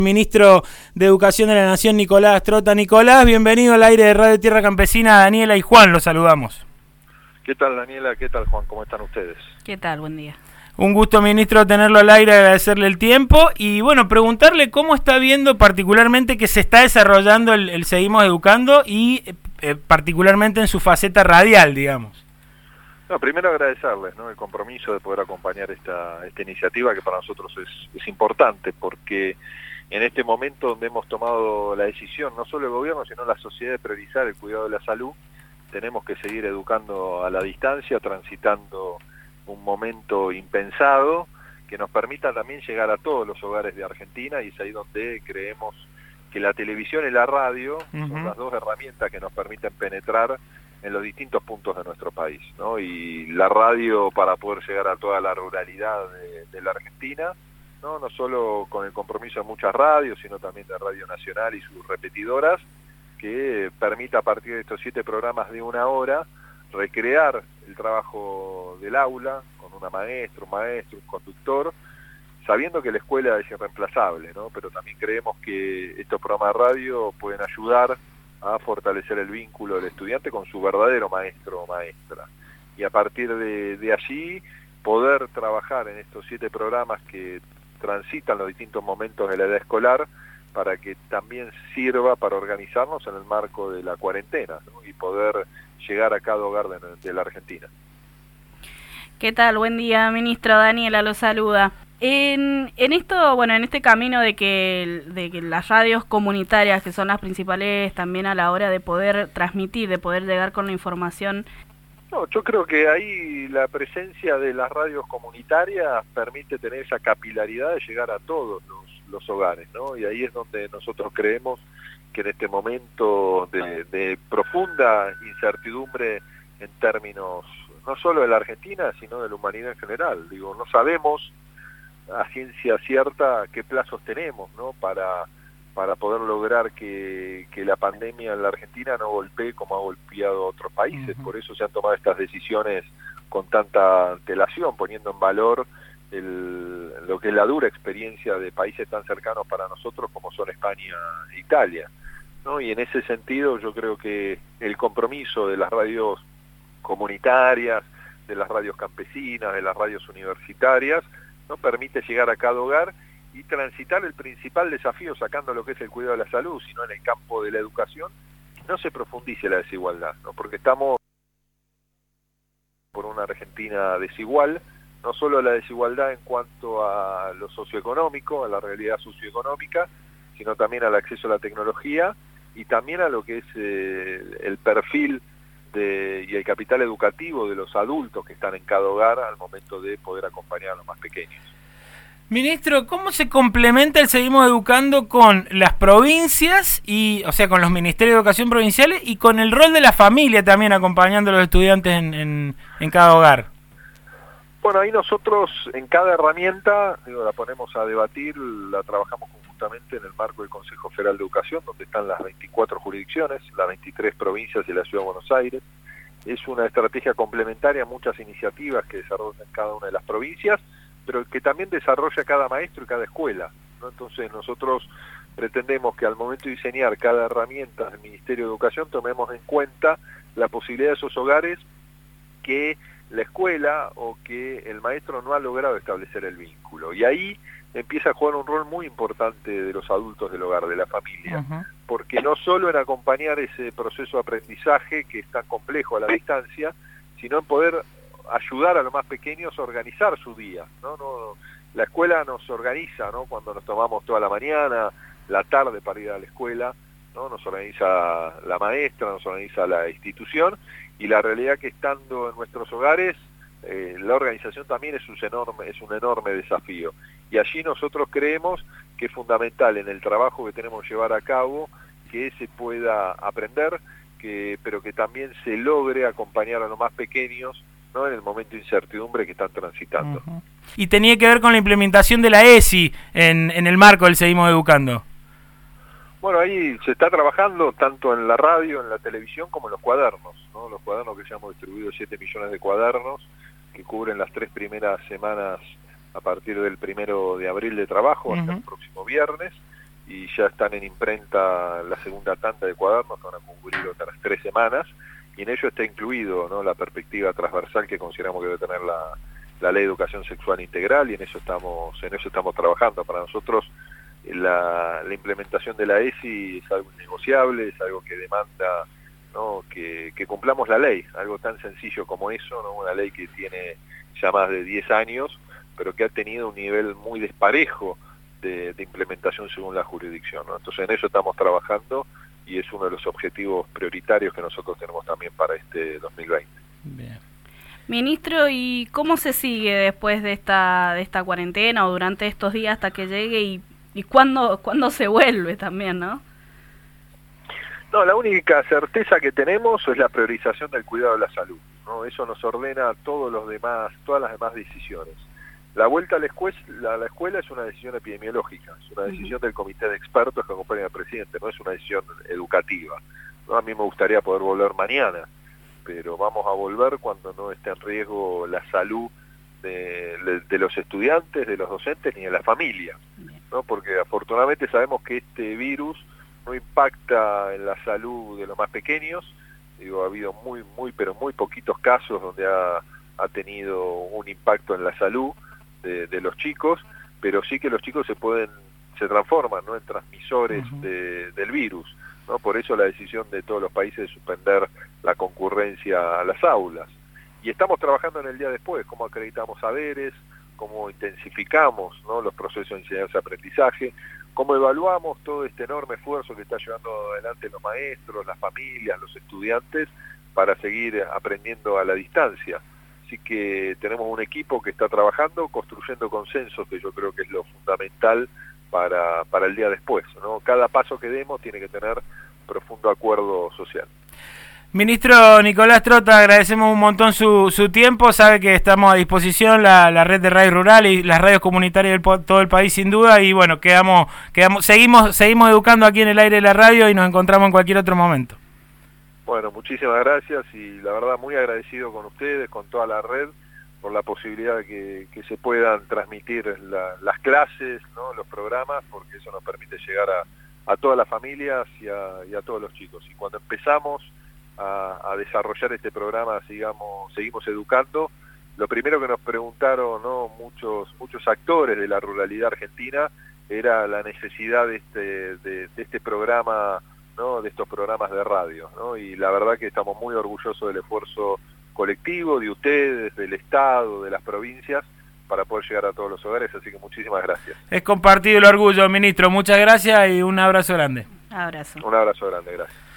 Ministro de Educación de la Nación, Nicolás Trota. Nicolás, bienvenido al aire de Radio Tierra Campesina. Daniela y Juan, los saludamos. ¿Qué tal, Daniela? ¿Qué tal, Juan? ¿Cómo están ustedes? ¿Qué tal? Buen día. Un gusto, ministro, tenerlo al aire, agradecerle el tiempo y, bueno, preguntarle cómo está viendo particularmente que se está desarrollando el Seguimos Educando y particularmente en su faceta radial, digamos. No, primero agradecerles, ¿no?, el compromiso de poder acompañar esta iniciativa que para nosotros es importante, porque en este momento donde hemos tomado la decisión, no solo el gobierno, sino la sociedad, de priorizar el cuidado de la salud, tenemos que seguir educando a la distancia, transitando un momento impensado que nos permita también llegar a todos los hogares de Argentina, y es ahí donde creemos que la televisión y la radio son las dos herramientas que nos permiten penetrar en los distintos puntos de nuestro país, ¿no? Y la radio para poder llegar a toda la ruralidad de la Argentina, no solo con el compromiso de muchas radios, sino también de Radio Nacional y sus repetidoras, que permita a partir de estos 7 programas de 1 hora recrear el trabajo del aula con una maestra, un maestro, un conductor, sabiendo que la escuela es irreemplazable, ¿no? Pero también creemos que estos programas de radio pueden ayudar a fortalecer el vínculo del estudiante con su verdadero maestro o maestra. Y a partir de allí poder trabajar en estos 7 programas que transitan los distintos momentos de la edad escolar, para que también sirva para organizarnos en el marco de la cuarentena, ¿no?, y poder llegar a cada hogar de la Argentina. ¿Qué tal? Buen día, ministro. Daniela lo saluda. En esto, bueno, en este camino de que las radios comunitarias, que son las principales también a la hora de poder transmitir, de poder llegar con la información. No, yo creo que ahí la presencia de las radios comunitarias permite tener esa capilaridad de llegar a todos los hogares, ¿no? Y ahí es donde nosotros creemos que en este momento de profunda incertidumbre en términos no solo de la Argentina, sino de la humanidad en general. Digo, no sabemos a ciencia cierta qué plazos tenemos, ¿no?, para poder lograr que la pandemia en la Argentina no golpee como ha golpeado a otros países. Por eso se han tomado estas decisiones con tanta antelación, poniendo en valor lo que es la dura experiencia de países tan cercanos para nosotros como son España e Italia, ¿no? Y en ese sentido yo creo que el compromiso de las radios comunitarias, de las radios campesinas, de las radios universitarias, nos permite llegar a cada hogar y transitar el principal desafío, sacando lo que es el cuidado de la salud, sino en el campo de la educación, no se profundice la desigualdad, ¿no? Porque estamos por una Argentina desigual, no solo la desigualdad en cuanto a lo socioeconómico, a la realidad socioeconómica, sino también al acceso a la tecnología y también a lo que es el perfil y el capital educativo de los adultos que están en cada hogar al momento de poder acompañar a los más pequeños. Ministro, ¿cómo se complementa el Seguimos Educando con las provincias, o sea, con los ministerios de educación provinciales y con el rol de la familia también acompañando a los estudiantes en cada hogar? Bueno, ahí nosotros en cada herramienta, la ponemos a debatir, la trabajamos conjuntamente en el marco del Consejo Federal de Educación, donde están las 24 jurisdicciones, las 23 provincias y la Ciudad de Buenos Aires. Es una estrategia complementaria a muchas iniciativas que desarrollan cada una de las provincias, pero que también desarrolla cada maestro y cada escuela, ¿no? Entonces nosotros pretendemos que al momento de diseñar cada herramienta del Ministerio de Educación tomemos en cuenta la posibilidad de esos hogares que la escuela o que el maestro no ha logrado establecer el vínculo. Y ahí empieza a jugar un rol muy importante de los adultos del hogar, de la familia, porque no solo en acompañar ese proceso de aprendizaje que es tan complejo a la distancia, sino en poder ayudar a los más pequeños a organizar su día, ¿no? La escuela nos organiza, ¿no?, cuando nos tomamos toda la mañana, la tarde para ir a la escuela, ¿no? Nos organiza la maestra, nos organiza la institución, y la realidad que estando en nuestros hogares, la organización también es un enorme desafío. Y allí nosotros creemos que es fundamental en el trabajo que tenemos que llevar a cabo que se pueda aprender, pero que también se logre acompañar a los más pequeños, ¿no?, en el momento de incertidumbre que están transitando. Y tenía que ver con la implementación de la ESI en el marco del Seguimos Educando. Bueno, ahí se está trabajando tanto en la radio, en la televisión, como en los cuadernos, ¿no? Los cuadernos que ya hemos distribuido 7 millones de cuadernos, que cubren las 3 primeras semanas a partir del 1 de abril de trabajo hasta el próximo viernes, y ya están en imprenta la segunda tanda de cuadernos, que van a cubrir otras 3 semanas, y en ello está incluido, ¿no?, la perspectiva transversal que consideramos que debe tener la Ley de Educación Sexual Integral, y en eso estamos trabajando. Para nosotros la implementación de la ESI es algo innegociable, es algo que demanda, ¿no?, que cumplamos la ley, algo tan sencillo como eso, ¿no?, una ley que tiene ya más de 10 años, pero que ha tenido un nivel muy desparejo de implementación según la jurisdicción, ¿no? Entonces en eso estamos trabajando y es uno de los objetivos prioritarios que nosotros tenemos también para este 2020. Bien. Ministro, ¿y cómo se sigue después de esta cuarentena o durante estos días hasta que llegue y cuándo se vuelve también, no? No, la única certeza que tenemos es la priorización del cuidado de la salud, ¿no? Eso nos ordena todas las demás decisiones. La vuelta a la escuela es una decisión epidemiológica, es una decisión del comité de expertos que acompaña al presidente, no es una decisión educativa, ¿no? A mí me gustaría poder volver mañana, pero vamos a volver cuando no esté en riesgo la salud de los estudiantes, de los docentes ni de la familia, ¿no? Porque afortunadamente sabemos que este virus no impacta en la salud de los más pequeños. Digo, ha habido pero muy poquitos casos donde ha tenido un impacto en la salud de los chicos, pero sí que los chicos se transforman, ¿no?, en transmisores del virus, ¿no? Por eso la decisión de todos los países de suspender la concurrencia a las aulas. Y estamos trabajando en el día después, cómo acreditamos saberes, cómo intensificamos, ¿no?, los procesos de enseñanza-aprendizaje, cómo evaluamos todo este enorme esfuerzo que está llevando adelante los maestros, las familias, los estudiantes, para seguir aprendiendo a la distancia. Así que tenemos un equipo que está trabajando, construyendo consensos, que yo creo que es lo fundamental para el día después, ¿no? Cada paso que demos tiene que tener profundo acuerdo social. Ministro Nicolás Trota, agradecemos un montón su tiempo. Sabe que estamos a disposición, la red de radio rural y las radios comunitarias de todo el país, sin duda. Y bueno, seguimos educando aquí en el aire de la radio y nos encontramos en cualquier otro momento. Bueno, muchísimas gracias y la verdad muy agradecido con ustedes, con toda la red, por la posibilidad de que se puedan transmitir las clases, ¿no?, los programas, porque eso nos permite llegar a todas las familias y a todos los chicos. Y cuando empezamos a desarrollar este programa, seguimos educando, lo primero que nos preguntaron, ¿no?, muchos actores de la ruralidad argentina era la necesidad de este programa, ¿no?, de estos programas de radio, ¿no? Y la verdad que estamos muy orgullosos del esfuerzo colectivo, de ustedes, del Estado, de las provincias, para poder llegar a todos los hogares, así que muchísimas gracias. Es compartido el orgullo, ministro. Muchas gracias y un abrazo grande. Abrazo. Un abrazo grande, gracias.